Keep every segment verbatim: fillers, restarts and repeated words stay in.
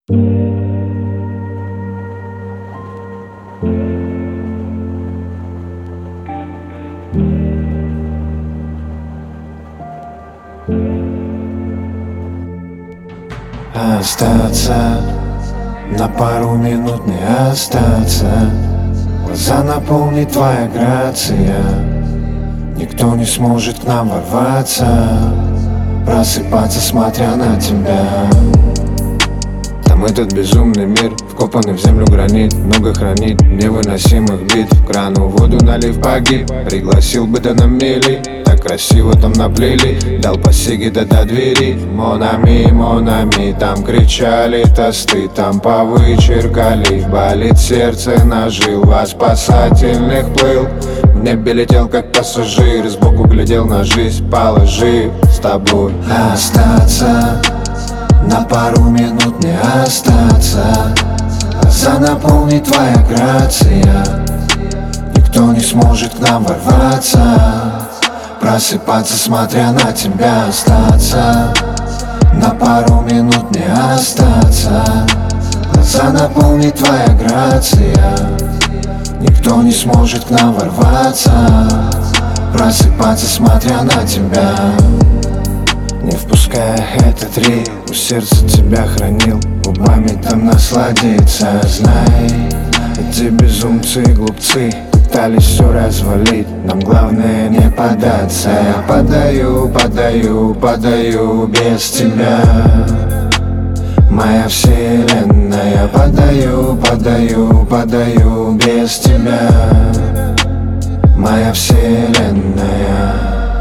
Остаться, на пару минут не остаться. Глаза наполнит твоя грация. Никто не сможет к нам ворваться. Просыпаться, смотря на тебя. Там этот безумный мир, вкопанный в землю гранит. Много хранит невыносимых битв. Крану воду налив, погиб. Пригласил бы да на мели. Так красиво там наплели. Дал по сиге да до двери. Монами, монами, там кричали тосты. Там повычеркали. Болит сердце, нажил во спасательных плыл. В небе летел как пассажир. Сбоку глядел на жизнь, положив с тобой остаться. На пару минут не остаться. Глаза наполнит твоя грация. Никто не сможет к нам ворваться. Просыпаться, смотря на тебя. Остаться, на пару минут не остаться. Глаза наполнит твоя грация. Никто не сможет к нам ворваться. Просыпаться, смотря на тебя. Не впуская этот ритм, у сердца тебя хранил. Губами там насладиться, знай. Эти безумцы и глупцы пытались все развалить. Нам главное не поддаться. Я подаю, подаю, подаю без тебя. Моя вселенная. Подаю, подаю, подаю без тебя. Моя вселенная.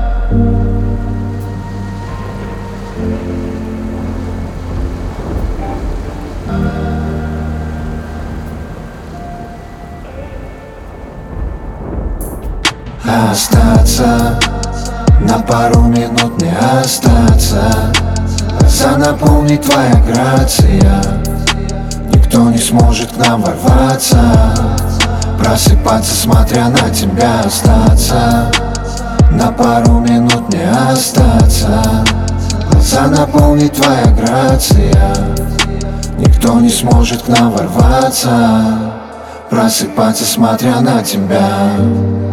Остаться, на пару минут не остаться. Глаза наполнит твоя грация. Никто не сможет к нам ворваться. Просыпаться, смотря на тебя. Остаться, на пару минут не остаться. Глаза наполнит твоя грация. Никто не сможет к нам ворваться. Просыпаться, смотря на тебя.